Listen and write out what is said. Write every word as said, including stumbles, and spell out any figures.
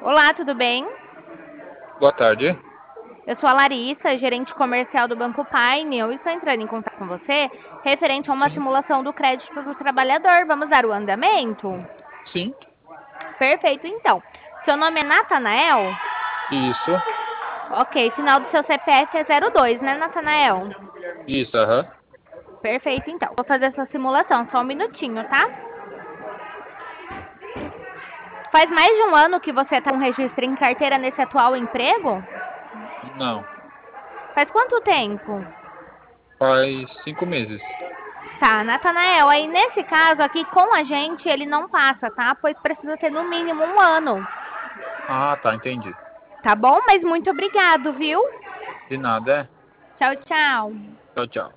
Olá, tudo bem? Boa tarde. Eu sou a Larissa, gerente comercial do Banco Paine. Eu estou entrando em contato com você referente a uma Sim, simulação do crédito do trabalhador. Vamos dar o andamento? sim, Perfeito, então. Seu nome é Natanael? isso, Ok, final do seu C P F é zero dois, né, Natanael? isso, aham. Perfeito, então. Vou fazer essa simulação, só um minutinho, tá? Faz mais de um ano que você está com registro em carteira nesse atual emprego? Não, Faz quanto tempo? faz cinco meses. Tá, Natanael, aí nesse caso aqui com a gente ele não passa, tá? Pois precisa ter no mínimo um ano, Ah, tá, entendi. tá bom? Mas muito obrigado, viu? De nada, é? Tchau, tchau. Tchau, tchau.